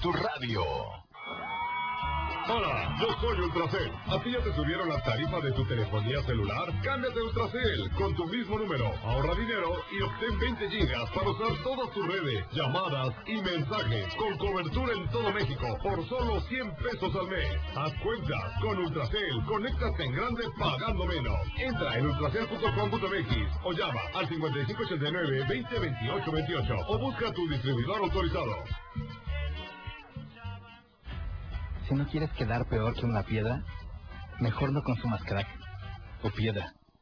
tu radio. Hola, yo soy Ultracel. ¿A ti ya te subieron las tarifas de tu telefonía celular? Cámbiate a Ultracel con tu mismo número. Ahorra dinero y obtén 20 gigas para usar todas tus redes, llamadas y mensajes con cobertura en todo México por solo 100 pesos al mes. Haz cuentas con Ultracel. Conéctate en grande pagando menos. Entra en ultracel.com.mx o llama al 5589-202828 o busca a tu distribuidor autorizado. Si no quieres quedar peor que una piedra, mejor no consumas crack o piedra.